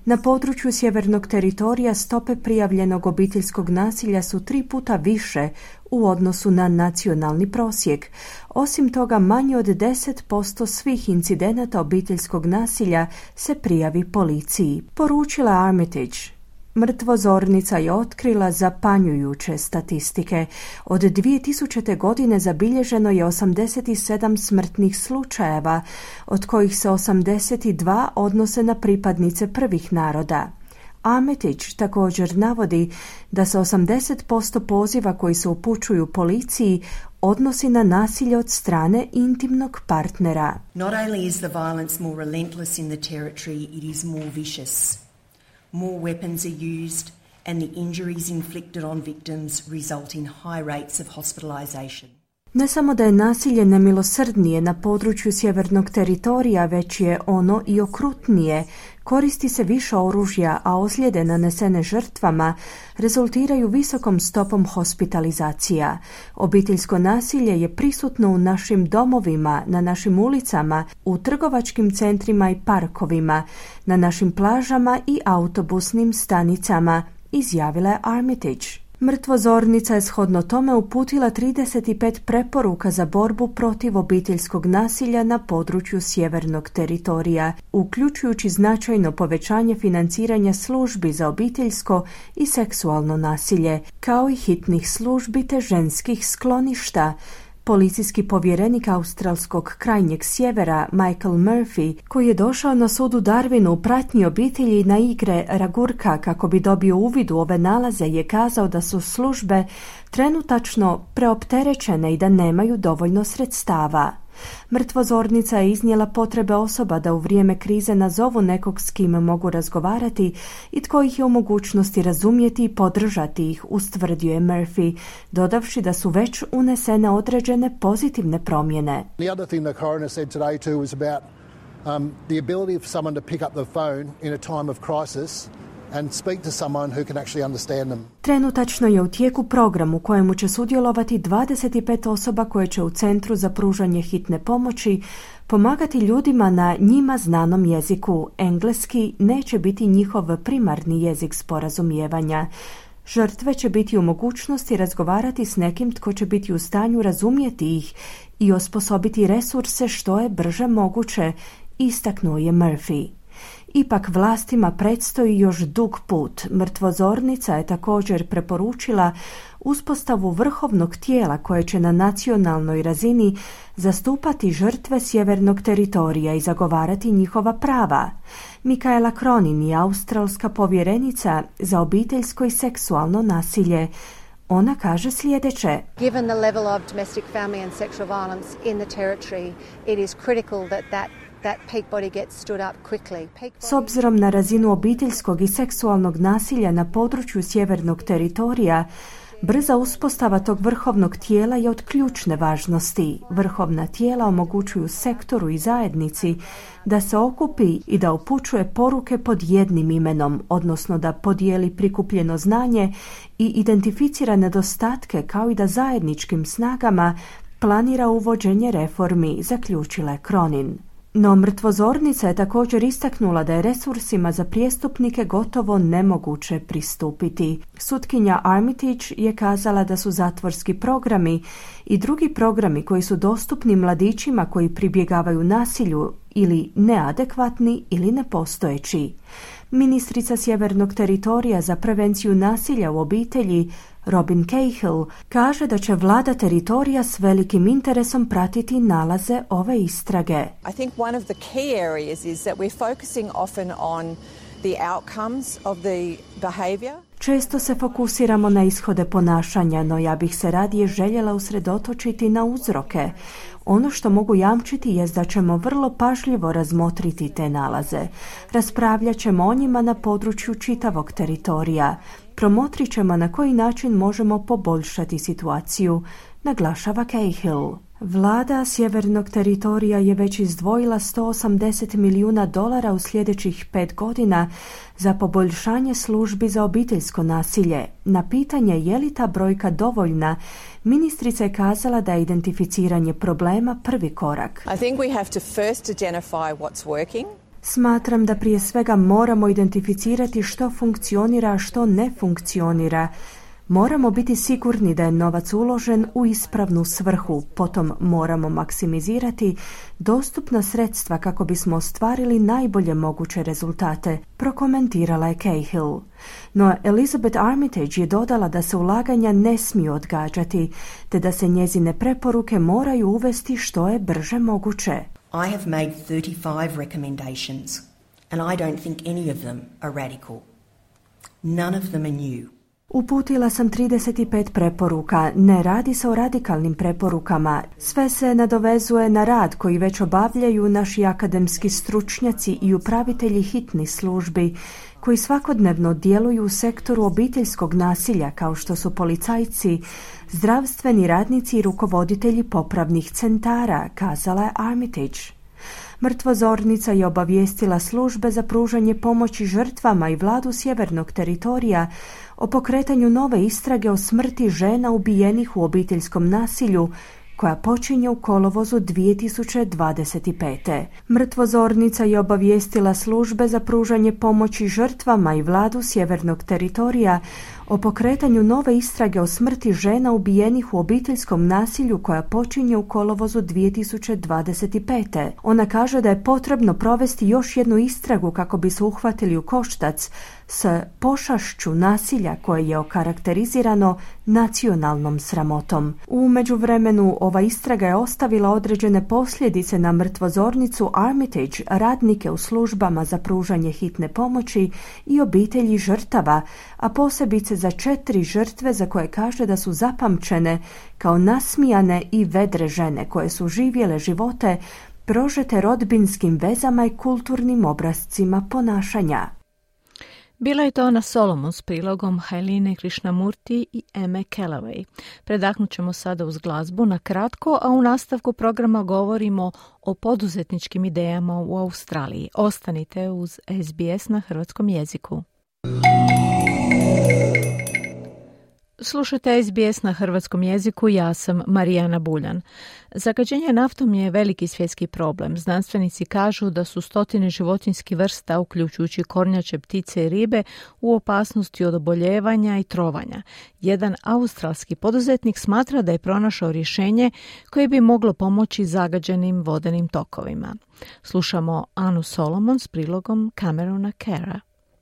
Na području sjevernog teritorija stope prijavljenog obiteljskog nasilja su tri puta više u odnosu na nacionalni prosjek. Osim toga, manje od deset posto svih incidenata obiteljskog nasilja se prijavi policiji, poručila Armitage. Mrtvozornica je otkrila zapanjujuće statistike. Od dvije tisućite. godine zabilježeno je osamdeset sedam smrtnih slučajeva, od kojih se osamdeset dva odnose na pripadnice prvih naroda. Armitage također navodi da se osamdeset posto poziva koji se upućuju policiji odnosi na nasilje od strane intimnog partnera. Not only is the violence more relentless in the territory, it is more vicious. More weapons are used and the injuries inflicted on victims result in high rates of hospitalization. Ne samo da je nasilje nemilosrdnije na području sjevernog teritorija, već je ono i okrutnije. Koristi se više oružja, a ozljede nanesene žrtvama rezultiraju visokom stopom hospitalizacija. Obiteljsko nasilje je prisutno u našim domovima, na našim ulicama, u trgovačkim centrima i parkovima, na našim plažama i autobusnim stanicama, izjavila je Armitage. Mrtvozornica je shodno tome uputila trideset pet preporuka za borbu protiv obiteljskog nasilja na području sjevernog teritorija, uključujući značajno povećanje financiranja službi za obiteljsko i seksualno nasilje, kao i hitnih službi te ženskih skloništa. Policijski povjerenik australskog krajnjeg sjevera Michael Murphy, koji je došao na sud u Darwinu u pratnji obitelji na igre Ragurka kako bi dobio uvid u ove nalaze, je kazao da su službe trenutačno preopterećene i da nemaju dovoljno sredstava. Mrtvozornica je iznijela potrebe osoba da u vrijeme krize nazovu nekog s kim mogu razgovarati i tko ih je u mogućnosti razumjeti i podržati ih, ustvrdio je Murphy, dodavši da su već unesene određene pozitivne promjene. The other thing the coroner said today too was about um, the ability for someone to pick up the phone in a time of crisis and speak to someone who can actually understand them. Trenutačno je u tijeku program u kojemu će sudjelovati dvadeset pet osoba koje će u Centru za pružanje hitne pomoći pomagati ljudima na njima znanom jeziku. Engleski neće biti njihov primarni jezik sporazumijevanja. Žrtve će biti u mogućnosti razgovarati s nekim tko će biti u stanju razumjeti ih i osposobiti resurse što je brže moguće, istaknuo je Murphy. Ipak vlastima predstoji još dug put. Mrtvozornica je također preporučila uspostavu vrhovnog tijela koje će na nacionalnoj razini zastupati žrtve sjevernog teritorija i zagovarati njihova prava. Michaela Cronin je australska povjerenica za obiteljsko i seksualno nasilje. Ona kaže sljedeće. Given the level of domestic family and sexual violence in the territory, it is critical that that That peak body gets stood up quickly. Peak body... S obzirom na razinu obiteljskog i seksualnog nasilja na području sjevernog teritorija, brza uspostava tog vrhovnog tijela je od ključne važnosti. Vrhovna tijela omogućuju sektoru i zajednici da se okupi i da upućuje poruke pod jednim imenom, odnosno da podijeli prikupljeno znanje i identificira nedostatke, kao i da zajedničkim snagama planira uvođenje reformi, zaključila je Cronin. No mrtvozornica je također istaknula da je resursima za prijestupnike gotovo nemoguće pristupiti. Sutkinja Armitage je kazala da su zatvorski programi i drugi programi koji su dostupni mladićima koji pribjegavaju nasilju ili neadekvatni ili nepostojeći. Ministrica sjevernog teritorija za prevenciju nasilja u obitelji Robin Cahill kaže da će vlada teritorija s velikim interesom pratiti nalaze ove istrage. I think one of the key areas is that we're focusing often on the outcomes of the behavior. Često se fokusiramo na ishode ponašanja, no ja bih se radije željela usredotočiti na uzroke. Ono što mogu jamčiti je da ćemo vrlo pažljivo razmotriti te nalaze. Raspravljat ćemo o njima na području čitavog teritorija. Promotrit ćemo na koji način možemo poboljšati situaciju, naglašava Cahill. Vlada sjevernog teritorija je već izdvojila sto osamdeset milijuna dolara u sljedećih pet godina za poboljšanje službi za obiteljsko nasilje. Na pitanje je li ta brojka dovoljna, ministrica je kazala da je identificiranje problema prvi korak. I think we have to first identify what's working. Smatram da prije svega moramo identificirati što funkcionira, a što ne funkcionira. Moramo biti sigurni da je novac uložen u ispravnu svrhu, potom moramo maksimizirati dostupna sredstva kako bismo ostvarili najbolje moguće rezultate, prokomentirala je Cahill. No Elizabeth Armitage je dodala da se ulaganja ne smiju odgađati, te da se njezine preporuke moraju uvesti što je brže moguće. I have made thirty-five recommendations, and I don't think any of them are radical. None of them are new. Uputila sam trideset pet preporuka, ne radi se o radikalnim preporukama, sve se nadovezuje na rad koji već obavljaju naši akademski stručnjaci i upravitelji hitnih službi, koji svakodnevno djeluju u sektoru obiteljskog nasilja kao što su policajci, zdravstveni radnici i rukovoditelji popravnih centara, kazala je Armitage. Mrtvozornica je obavijestila službe za pružanje pomoći žrtvama i vladu sjevernog teritorija o pokretanju nove istrage o smrti žena ubijenih u obiteljskom nasilju koja počinje u kolovozu dvije tisuće dvadeset pete. Mrtvozornica je obavijestila službe za pružanje pomoći žrtvama i vladu sjevernog teritorija o pokretanju nove istrage o smrti žena ubijenih u obiteljskom nasilju koja počinje u kolovozu dvije tisuće dvadeset pete. Ona kaže da je potrebno provesti još jednu istragu kako bi se uhvatili u koštac s pošašću nasilja koje je okarakterizirano nacionalnom sramotom. U međuvremenu ova istraga je ostavila određene posljedice na mrtvozornicu Armitage, radnike u službama za pružanje hitne pomoći i obitelji žrtava, a posebice za četiri žrtve za koje kaže da su zapamćene kao nasmijane i vedre žene koje su živjele živote prožete rodbinskim vezama i kulturnim obrascima ponašanja. Bila je to Ana Solomon s prilogom Hailene Krishnamurti i Emme Callaway. Predahnut ćemo sada uz glazbu na kratko, a u nastavku programa govorimo o poduzetničkim idejama u Australiji. Ostanite uz S B S na hrvatskom jeziku. Slušajte S B S na hrvatskom jeziku, ja sam Marijana Buljan. Zagađenje naftom je veliki svjetski problem. Znanstvenici kažu da su stotine životinjskih vrsta, uključujući kornjače, ptice i ribe, u opasnosti od oboljevanja i trovanja. Jedan australski poduzetnik smatra da je pronašao rješenje koje bi moglo pomoći zagađenim vodenim tokovima. Slušamo Anu Solomon s prilogom Camerona Cara.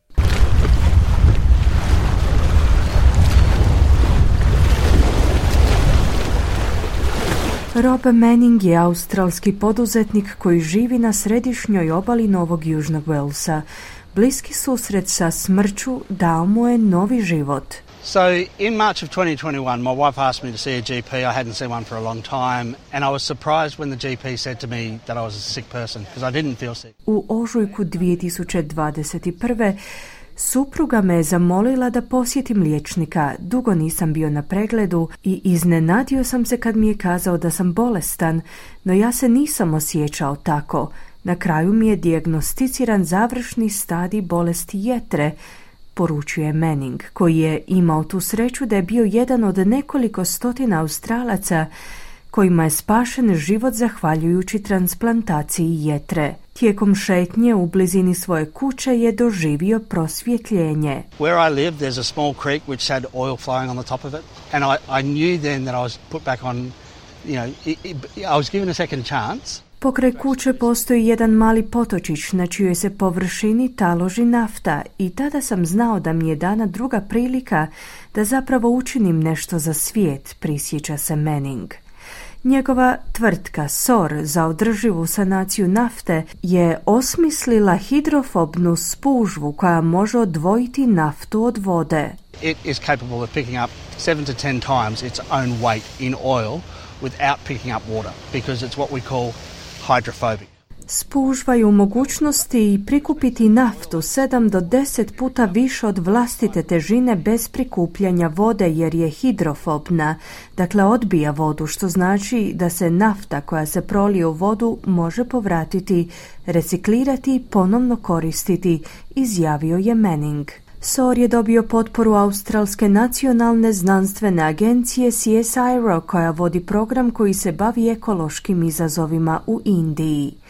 Rob Manning je australski poduzetnik koji živi na središnjoj obali Novog Južnog Walesa. Bliski susret sa smrću dao mu je novi život. So in March of twenty twenty-one, my wife asked me to see a G P. I hadn't seen one for a long time, and I was surprised when the G P said to me that I was a sick person because I didn't feel sick. U ožujku dvije tisuće dvadeset prve supruga me je zamolila da posjetim liječnika. Dugo nisam bio na pregledu i iznenadio sam se kad mi je kazao da sam bolestan, no ja se nisam osjećao tako. Na kraju mi je dijagnosticiran završni stadij bolesti jetre, poručuje Manning, koji je imao tu sreću da je bio jedan od nekoliko stotina Australaca kojima je spašen život zahvaljujući transplantaciji jetre. Tijekom šetnje u blizini svoje kuće je doživio prosvjetljenje. Where I live, there's a small creek which had oil flowing on the top of it, and I, I knew then that I was put back on, you know, I, I was given a second chance. Pokraj kuće postoji jedan mali potočić na čijoj se površini taloži nafta i tada sam znao da mi je dana druga prilika da zapravo učinim nešto za svijet, prisjeća se Manning. Njegova tvrtka S O R za održivu sanaciju nafte je osmislila hidrofobnu spužvu koja može odvojiti naftu od vode. It is capable of picking up seven to ten times its own weight in oil without picking up water because it's what we call hydrophobic. Spužva je u mogućnosti prikupiti naftu sedam do deset puta više od vlastite težine bez prikupljanja vode jer je hidrofobna, dakle odbija vodu, što znači da se nafta koja se prolije u vodu može povratiti, reciklirati i ponovno koristiti, izjavio je Manning. S O R je dobio potporu Australske nacionalne znanstvene agencije C S I R O koja vodi program koji se bavi ekološkim izazovima u Indiji.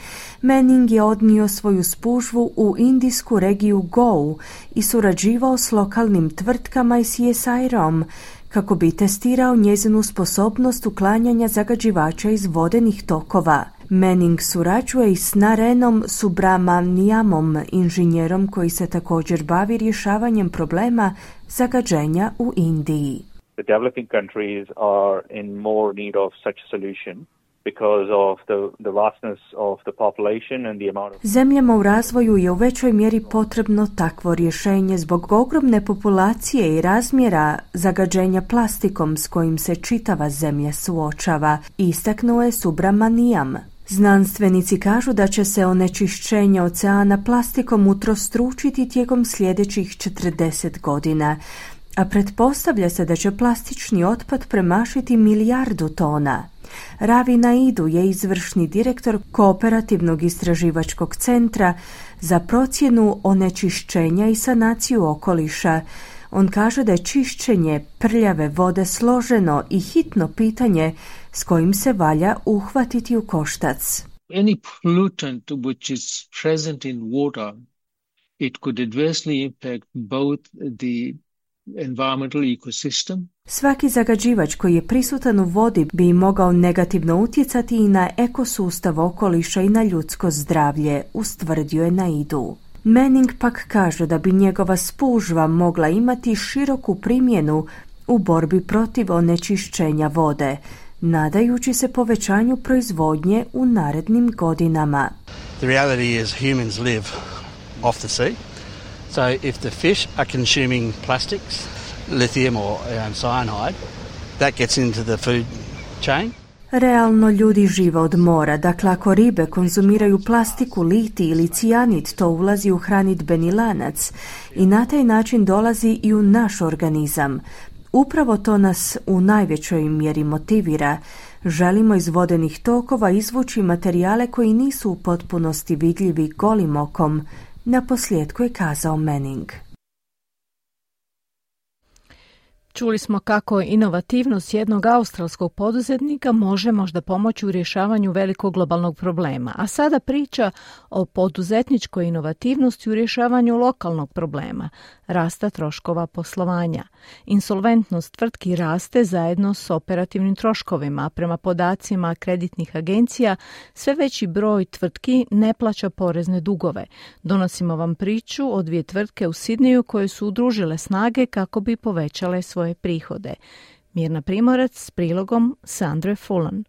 Manning je odnio svoju spužvu u indijsku regiju Goa i surađivao s lokalnim tvrtkama i C S I R-om kako bi testirao njezinu sposobnost uklanjanja zagađivača iz vodenih tokova. Manning surađuje i s Narenom Subramaniamom, inženjerom koji se također bavi rješavanjem problema zagađenja u Indiji. The developing countries are in more need of such a solution because of the, the vastness of the population and the amount of... Zemljama u razvoju je u većoj mjeri potrebno takvo rješenje zbog ogromne populacije i razmjera zagađenja plastikom s kojim se čitava zemlja suočava, istaknuo je Subramaniam. Znanstvenici kažu da će se onečišćenje oceana plastikom utrostručiti tijekom sljedećih četrdeset godina, a pretpostavlja se da će plastični otpad premašiti milijardu tona. Ravi Naidu je izvršni direktor Kooperativnog istraživačkog centra za procjenu onečišćenja i sanaciju okoliša. On kaže da je čišćenje prljave vode složeno i hitno pitanje s kojim se valja uhvatiti u koštac. Any pollutant which is present in water, it could adversely impact both the environmental ecosystem. Svaki zagađivač koji je prisutan u vodi bi mogao negativno utjecati i na ekosustav okoliša i na ljudsko zdravlje, ustvrdio je Naidu. Manning pak kaže da bi njegova spužva mogla imati široku primjenu u borbi protiv onečišćenja vode, nadajući se povećanju proizvodnje u narednim godinama. The reality is humans live off the sea. So if the fish are consuming plastics, lithium or um, cyanide, that gets into the food chain. Realno ljudi žive od mora, dakle ako ribe konzumiraju plastiku, litij ili cijanid, to ulazi u hranidbeni lanac i na taj način dolazi i u naš organizam. Upravo to nas u najvećoj mjeri motivira. Želimo iz vodenih tokova izvući materijale koji nisu u potpunosti vidljivi golim okom, naposljetku je kazao Manning. Čuli smo kako inovativnost jednog australskog poduzetnika može možda pomoći u rješavanju velikog globalnog problema, a sada priča o poduzetničkoj inovativnosti u rješavanju lokalnog problema, rasta troškova poslovanja. Insolventnost tvrtki raste zajedno s operativnim troškovima, a prema podacima kreditnih agencija sve veći broj tvrtki ne plaća porezne dugove. Donosimo vam priču o dvije tvrtke u Sidneju koje su udružile snage kako bi povećale svoje prihode. Mirna Primorac s prilogom Sandre Fullan.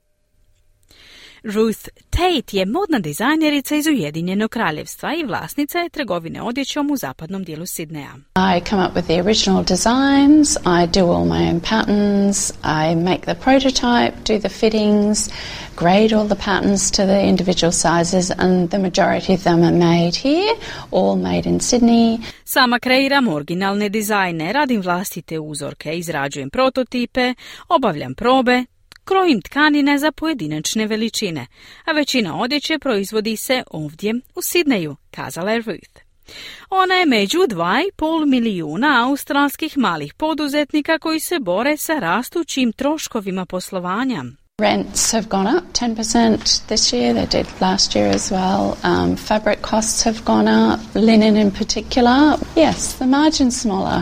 Ruth Tate je modna dizajnerica iz Ujedinjenog kraljevstva i vlasnica je trgovine odjećom u zapadnom dijelu Sidneja. I come up with the original designs, I do all my own patterns, I make the prototype, do the fittings, grade all the patterns to the individual sizes and the majority of them are made here, all made in Sydney. Sama kreiram originalne dizajne, radim vlastite uzorke, izrađujem prototipe, obavljam probe, krojim tkanine za pojedinačne veličine, a većina odjeće proizvodi se ovdje u Sidneju, kazala je Ruth. Ona je među dva i pol milijuna australskih malih poduzetnika koji se bore sa rastućim troškovima poslovanja. Rents have gone up ten percent this year, they did last year as well. Um, fabric costs have gone up, linen in particular. Yes, the margin's smaller.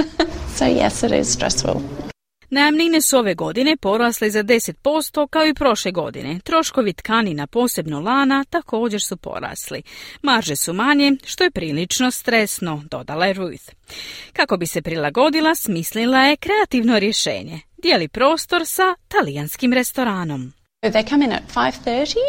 So yes, it is stressful. Najamnine su ove godine porasle za deset posto kao i prošle godine. Troškovi tkanina, posebno lana, također su porasli. Marže su manje, što je prilično stresno, dodala je Ruth. Kako bi se prilagodila, smislila je kreativno rješenje. Dijeli prostor sa talijanskim restoranom. They come in at five thirty,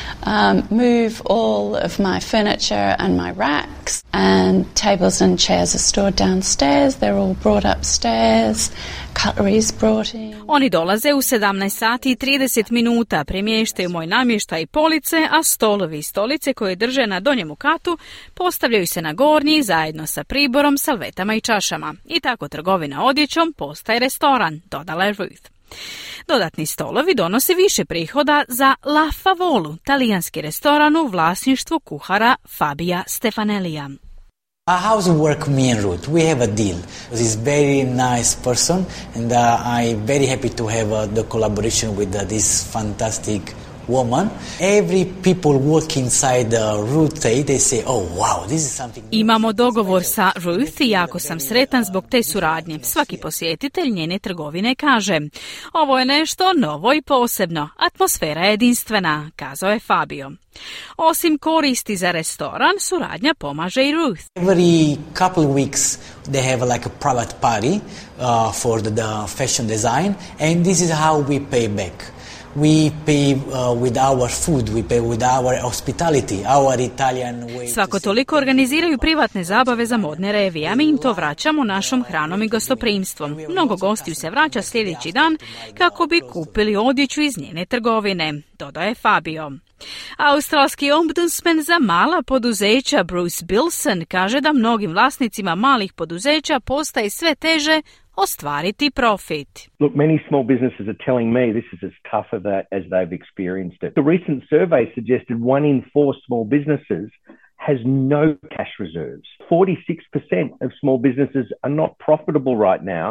um, move all of my furniture and my racks, and tables and chairs are stored downstairs. They're all brought upstairs, cutlery is brought in. Oni dolaze u sedamnaest sati i trideset minuta, premještaju moj namještaj i police, a stolovi i stolice koje drže na donjemu katu postavljaju se na gornji zajedno sa priborom, salvetama i čašama. I tako trgovina odjećom postaje restoran, dodala je Ruth. Dodatni stolovi donose više prihoda za La Favolu, talijanski restoran u vlasništvu kuhara Fabija Stefanelija. Uh, how does it work, me and Ruth? We have a deal. He's a very nice person and uh, I'm very happy to have uh, the collaboration with uh, this fantastic woman. Every people walk inside the Ruth, they say, oh wow, this is something. Imamo dogovor sa Ruth i jako sam sretan zbog te suradnje. Svaki posjetitelj njene trgovine kaže, ovo je nešto novo i posebno, atmosfera je jedinstvena, kazao je Fabio. Osim koristi za restoran, suradnja pomaže i Ruth. Every couple of weeks they have like a private party uh, for the, the fashion design, and this is how we pay back. We pay uh, with our food, we pay with our hospitality, our Italian way. Svako toliko organiziraju privatne zabave za modne revije, a mi im to vraćamo našom hranom i gostoprimstvom. Mnogo gostiju se vraća sljedeći dan kako bi kupili odjeću iz njene trgovine, dodaje Fabio. Australski ombudsman za mala poduzeća Bruce Bilson kaže da mnogim vlasnicima malih poduzeća postaje sve teže ostvariti profit. Look, many small businesses are telling me this is as tough of that as they've experienced it. The recent survey suggested one in four small businesses has no cash reserves. forty-six percent of small businesses are not profitable right now.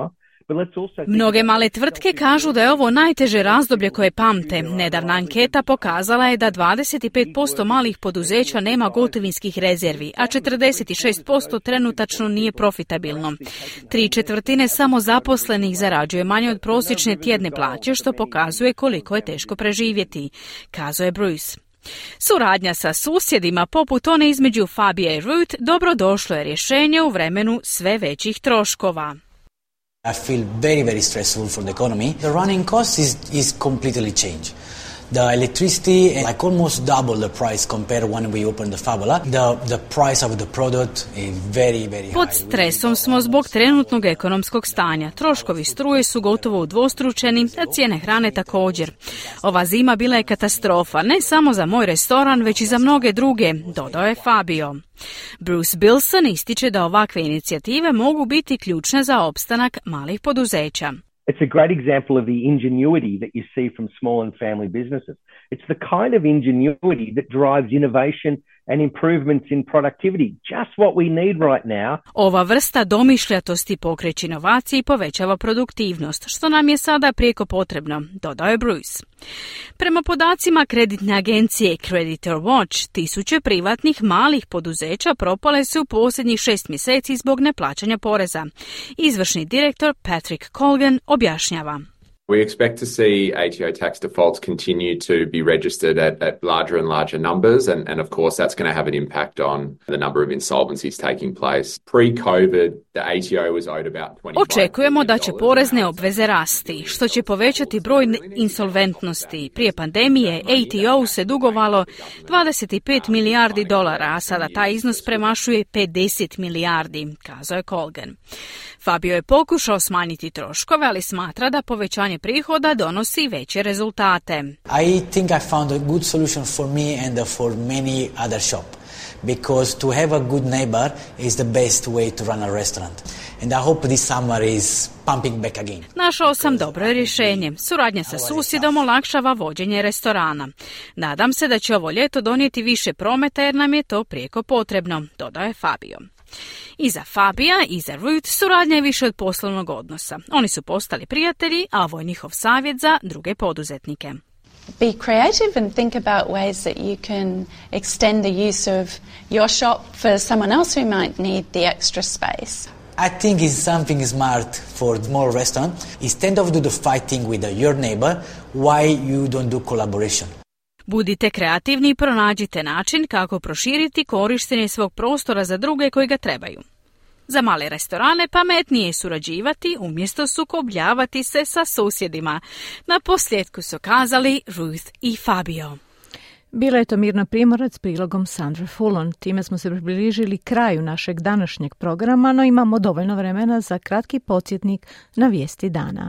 Mnoge male tvrtke kažu da je ovo najteže razdoblje koje pamte. Nedavna anketa pokazala je da dvadeset pet posto malih poduzeća nema gotovinskih rezervi, a četrdeset šest posto trenutačno nije profitabilno. Tri četvrtine samo zaposlenih zarađuje manje od prosječne tjedne plaće, što pokazuje koliko je teško preživjeti, kazao je Bruce. Suradnja sa susjedima poput one između Fabija i Ruth dobrodošlo je rješenje u vremenu sve većih troškova. I feel very, very stressful for the economy. The running cost is, is completely changed. The electricity, like almost double the price compared when we opened the Fabula. The, the price of the product is very, very high. Pod stresom smo zbog trenutnog ekonomskog stanja. Troškovi struje su gotovo udvostručeni, a cijene hrane također. Ova zima bila je katastrofa, ne samo za moj restoran, već i za mnoge druge, dodao je Fabio. Bruce Bilson ističe da ovakve inicijative mogu biti ključne za opstanak malih poduzeća. It's a great example of the ingenuity that you see from small and family businesses. It's the kind of ingenuity that drives innovation and improvements in productivity. Just what we need right now. Ova vrsta domišljatosti pokreće inovacije i povećava produktivnost, što nam je sada prijeko potrebno, dodao je Bruce. Prema podacima kreditne agencije Creditor Watch, tisuće privatnih malih poduzeća propale su u posljednjih šest mjeseci zbog neplaćanja poreza. Izvršni direktor Patrick Colgan objašnjava. We expect to see A T O tax defaults continue to be registered at, at larger and larger numbers, and, and of course that's going to have an impact on the number of insolvencies taking place. Pre-COVID, the A T O was owed about twenty-five. Očekujemo da će porezne obveze rasti, što će povećati broj insolventnosti. Prije pandemije A T O se dugovalo dvadeset pet milijardi dolara, a sada taj iznos premašuje pedeset milijardi, kazao je Colgan. Fabio je pokušao smanjiti troškove, ali smatra da povećanje prihoda donosi veće rezultate. I think I found a good solution for me and for many other shop. Because to have a good neighbor is the best way to run a restaurant. And I hope this summer is pumping back again. Našao sam dobro rješenje. Suradnja sa susjedom olakšava vođenje restorana. Nadam se da će ovo ljeto donijeti više prometa jer nam je to prijeko potrebno, dodao je Fabio. I za Fabija i za Ruth suradnja je više od poslovnog odnosa. Oni su postali prijatelji, a ovo je njihov savjet za druge poduzetnike. Be creative and think about ways that you can extend the use of your shop for someone else who might need the extra space. I think it's something smart for small restaurant. Instead of do the fighting with your neighbor, why you don't do collaboration? Budite kreativni i pronađite način kako proširiti korištenje svog prostora za druge koji ga trebaju. Za male restorane pametnije je surađivati umjesto sukobljavati se sa susjedima. Na posljedku su kazali Ruth i Fabio. Bila je to Mirna Primorac s prilogom Sandra Fullon. Time smo se približili kraju našeg današnjeg programa, no imamo dovoljno vremena za kratki podsjetnik na vijesti dana.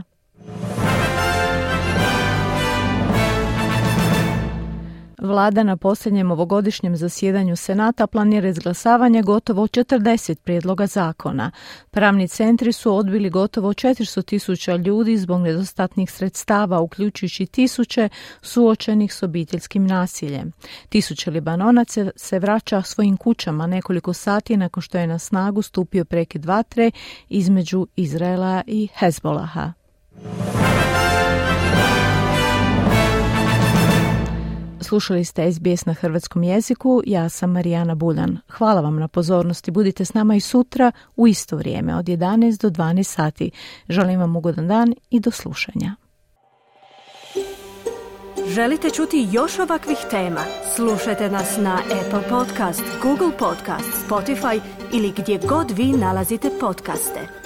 Vlada na posljednjem ovogodišnjem zasjedanju Senata planira izglasavanje gotovo četrdeset prijedloga zakona. Pravni centri su odbili gotovo četiristo tisuća ljudi zbog nedostatnih sredstava, uključujući tisuće suočenih s obiteljskim nasiljem. Tisuće Libanonaca se vraća svojim kućama nekoliko sati nakon što je na snagu stupio prekid vatre između Izraela i Hezbolaha. Slušali ste S B S na hrvatskom jeziku, ja sam Marijana Buljan. Hvala vam na pozornosti, budite s nama i sutra u isto vrijeme od jedanaest do dvanaest sati. Želim vam ugodan dan i do slušanja. Želite čuti još ovakvih tema? Slušajte nas na Apple Podcast, Google Podcast, Spotify ili gdje god vi nalazite podcaste.